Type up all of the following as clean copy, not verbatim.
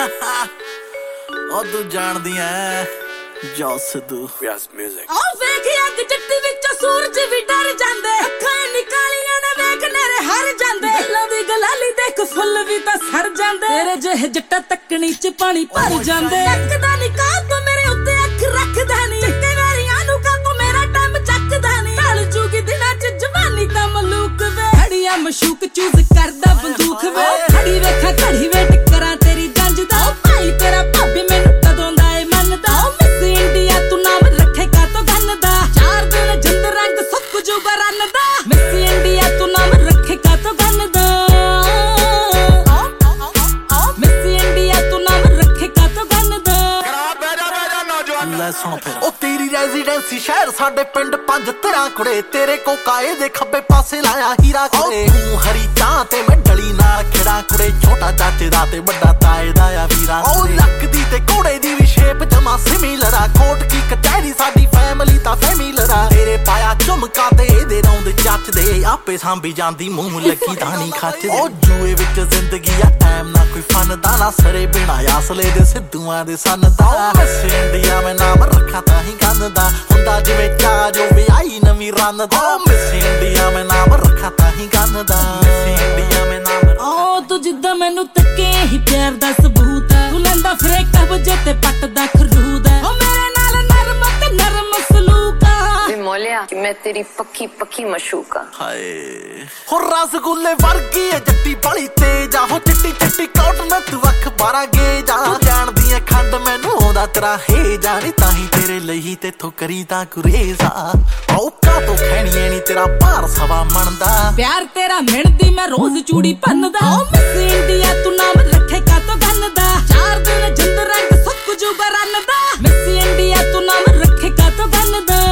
ਉਹ ਤੂੰ ਜਾਣਦੀ ਐ ਜੋ ਸਿੱਧੂ ਯਸ ਮਿਊਜ਼ਿਕ ਉਹ ਵੇਖ ਅੱਗ ਜੱਟੀ ਵਿੱਚੋਂ ਸੂਰਜ ਵੀ ਡਰ ਜਾਂਦੇ ਅੱਖਾਂ ਨਿਕਾਲੀਆਂ ਨੇ ਵੇਖ ਨੇਰੇ ਹਰ ਜਾਂਦੇ ਦਿਲਾਂ ਦੀ ਗਲਾਲੀ ਦੇਖ ਫੁੱਲ ਵੀ ਤਾਂ ਸੜ ਜਾਂਦੇ ਤੇਰੇ ਜਿਹੇ ਜੱਟਾ ਤੱਕਣੀ ਚ ਪਾਣੀ ਭਰ ਜਾਂਦੇ ਅੱਖਦਾ ਨੀ ਕਾਹ ਤੂੰ ਮੇਰੇ ਉੱਤੇ ਅੱਖ ਰੱਖਦਾ ਨੀ ਚੱਕੇ ਵਾਰੀਆਂ ਨੂੰ ਕਾ ਤੂੰ ਮੇਰਾ ਟਾਈਮ ਚੱਕਦਾ ਨੀ ਢਲ ਜੂਗੀ ਦਿਨਾਂ ਚ ਜਵਾਨੀ ਤਾਂ ਮਲੂਕ ਵੇ ਖੜੀਆਂ ਮਸ਼ੂਕ ਚੂਜ਼ ਕਰਦਾ ਬੰਦੂਕ ਵੇ ਖੜੀ ਵੇਖਾਂ ਘੜੀ ਵੇਟ ਕਰਾਂ ਤੇਰੀ ਜੰਜ ਦਾ ਭਾਈ ਤੇਰਾ ਭਾਬੀ ਮੈਨੂੰ ਕਦੋਂ ਦਾ ਏ ਮੰਨਦਾ ਮਿਸ ਇੰਡੀਆ ਤੂੰ ਨਾਮ ਰੱਖੇਗਾ ਤੋ ਗੰਨ ਦਾ 4 ਦਿਨ ਜਿੰਦ ਰੰਗ ਸੁੱਕ ਜੂਗਾ ਰੰਨ ਦਾ ਮਿਸ ਇੰਡੀਆ ਤੂੰ ਨਾਮ ਰੱਖੇਗਾ ਤੋ ਗੰਨ ਦਾ ਮਿਸ ਇੰਡੀਆ ਤੂੰ ਨਾਮ ਰੱਖੇਗਾ ਤੋ ਗੰਨ ਦਾ ਲੈ ਸੁਣ ਫਿਰ ਉਹ ਤੇਰੀ ਰੈਜ਼ੀਡੈਂਸੀ ਸ਼ਹਿਰ ਸਾਡੇ ਪਿੰਡ 5 ਤਰ੍ਹਾਂ ਕੁੜੇ ਤੇਰੇ ਕੋਕਾਏ ਦੇ ਖੱਬੇ ਪਾਸੇ ਲਾਇਆ ਹੀਰਾ ਕੁੜੇ ਤੂੰ ਹਰੀ ਚਾਹ ਤੇ ਮੈਂ ਡਲੀ ਨਾਲ ਖੇੜਾ ਕੁੜੇ ਛੋਟਾ ਚਾਚੇ ਦਾ ਤੇ ਵੱਡਾ ਤਾਏ ਦਾ ਆ ਵੀਰਾ ਉਹ ਲੱਕ ਦੀ ਤੇ ਘੋੜੇ ਦੀ ਵੀ ਸ਼ੇਪ ਜਮਾ ਸਿਮਿਲਰ ਆ ਕੋਟ ਕੀ ਕਚਹਿਰੀ ਸਾਡੀ ਫੈਮਿਲੀ ਤਾਂ ਫੈਮਿਲਰ ਆ ਤੇਰੇ ਪਾਇਆ ਝੁਮਕਾ ਤੇ ਇਹਦੇ ਰੌਂਦ ਜੱਚਦੇ ਆਪੇ ਸਾਂਭੀ ਜਾਂਦੀ ਮੂੰਹ ਲੱਗੀ ਤਾਂ ਨਹੀਂ ਖੱਚਦੇ ਉਹ ਜੂਏ ਵਿੱਚ ਜ਼ਿੰਦਗੀ ਆ ਟਾਈਮ ਨਾ ਕੋਈ ਫਨ ਦਾ ਨਾ ਸਰੇ ਬਿਨਾ ਆਸਲੇ ਦੇ ਸਿੱਧੂਆਂ ਦੇ ਸੰਨ ਦਾ ਇੰਡੀਆ ਮੈਂ ਨਾਮ ਰੱਖਾਂ ਤਾਂ ਹੀ ਗੰਨ ਦਾ ਹੁੰਦਾ ਜਿਵੇਂ ਚਾਹ ਜੋ ਵਿਆਹੀ ਨਵੀਂ ਰੰਨ ਦਾ ਮਿਸ ਇੰਡੀਆ ਮੈਂ ਨਾਮ ਰੱਖਾਂ ਤਾਂ ਹੀ ਗੰਨ ਦਾ ਮਿਸ ਇੰਡੀਆ ਮੈਂ ਨਾਮ ਓ ਤੂੰ ਜਿੱਦਾਂ ਮੈਨੂੰ ਤੱਕੇ ਹੀ ਪਿਆਰ ਦਾ ਸਬੂਤ ਹੈ ਤੂੰ ਲੈਂਦਾ ਫਰੇ ਕਬਜੇ ਤੇ ਪੱਟਦਾ ਖਰੂਦ ਹੈ ਓ ਮੇਰੇ ਨਾਲ ਨਰਮ ਤੇ ਨਰਮ ਸਲੂਕ ਆ ਵੇ ਮੋਲਿਆ ਕਿ ਮੈਂ ਤੇਰੀ ਪੱਕੀ ਪੱਕੀ ਮਸ਼ੂਕ ਆ ਹਾਏ ਹੋ ਰਸਗੁੱਲੇ ਵਰਗੀ ਏ ਜੱਟੀ ਬੜੀ ਤੇਜ ਆ ਹੋ ਚਿੱਟੀ ਚਿੱਟੀ ਕੋਟ ਨਾ ਤੂੰ ਅੱਖ 12 ਗੇਜ ਆ ਜਾਣਦੀ ਏ ਖੰਡ ਮੈਨੂੰ ਆਉਂਦਾ ਤੇਰਾ ਹੇ ਜਾਣੀ ਤਾਂ ਹੀ ਤੇਰੇ ਲਈ ਤੇਥੋਂ ਕਰੀ ਤਾਂ ਗੁਰੇਜ਼ ਆ ਔਕਾ ਤੋਂ ਖੈਣੀਏ ਨੀ ਤੇਰਾ ਭਾਰ ਸਵਾ ਮਣਦਾ ਪਿਆਰ ਤੇਰਾ ਮਿਣਦੀ ਮੈਂ ਰੋਜ਼ ਚੂੜੀ ਭੰਨਦਾ ਓ ਮਿਸ ਇੰਡੀਆ ਤੂੰ ਨਾਮ ਰੱਖੇਗਾ ਤੋ ਗੰਨ ਦਾ 4 ਦਿਨ ਜਿੰਦ ਰੰਗ ਸੁੱਕ ਜੂਗਾ ਰੰਨ ਦਾ ਮਿਸ ਇੰਡੀਆ ਤੂੰ ਨਾਮ ਰੱਖੇਗਾ ਤੋ ਗੰਨ ਦਾ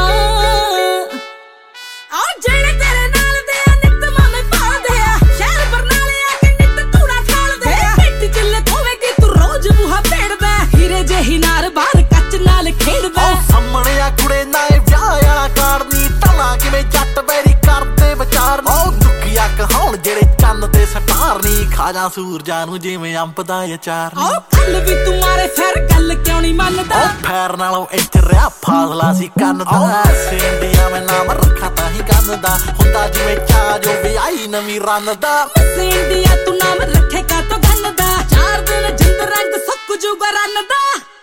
ਆ ਜਿਹੜੇ ਤੇਰੇ ਨਾਲ ਦੇ ਆ ਨਿੱਤ ਮਾਮੇ ਭਾਲਦੇ ਆ ਸ਼ਹਿਰ ਬਰਨਾਲੇ ਆ ਕੇ ਨਿੱਤ ਕੂੜਾ ਖਾਲਦੇ ਆ ਪਿੱਟ ਚੱਲੇ ਖੋਵੇਗੀ ਤੂੰ ਰੋਜ਼ ਬੂਹਾ ਭੇੜਦਾ ਹੀਰੇ ਜਿਹੀ ਨਾਰ ਬਾਹਰ ਕੱਚ ਨਾਲ ਖੇਡਦਾ ਓ ਸਾਹਮਣੇ ਆ ਕੁੜੇ ਨਾ ਇਹ ਵਿਆਹ ਵਾਲਾ ਕਾਰਨੀ ਟਲਾ ਕਿਵੇਂ ਜੱਟ ਬੈਰੀ ਕਰਦੇ ਵਿਚਾਰ ਓ ਦੁੱਖੀਆ ਕਹਾਉਣ ਜਿਹੜੇ ਚੰਨ ਤੇ ਸਟਾਰ ਨੀ ਖਾ ਜਾ ਸੂਰਜਾਂ ਨੂੰ ਜਿਵੇਂ ਅੰਬ ਦਾ ਅਚਾਰ ਨੀ ਓ ਕੱਲ ਵੀ ਤੂੰ ਮਾਰੇ ਫਿਰ ਗੱਲ ਕਿਉਂ ਨਹੀਂ ਮੰਨਦਾ ਓ ਫੈਰ ਨਾਲੋਂ ਇੱਥੇ ਰਿਆ ਫਾਸਲਾ ਸੀ ਕੰਨ ਦਾ ਇੰਡੀਆ ਮੈਂ ਨਾਮ ਰੱਖਾਂ ਤਾਂ ਹੀ ਗੰਨ ਦਾ ਹੁੰਦਾ ਜਿਵੇਂ ਚਾਹ ਜੋ ਵਿਆਹੀ ਨਵੀਂ ਰੰਨ ਦਾ ਮਿਸ ਇੰਡੀਆ ਤੂੰ ਨਾਮ ਰੱਖੇਗਾ ਤੋ ਗੰਨ ਦਾ 4 ਦਿਨ ਜਿੰਦ ਰੰਗ ਸੁੱਕ ਜੂਗਾ ਰੰਨ ਦਾ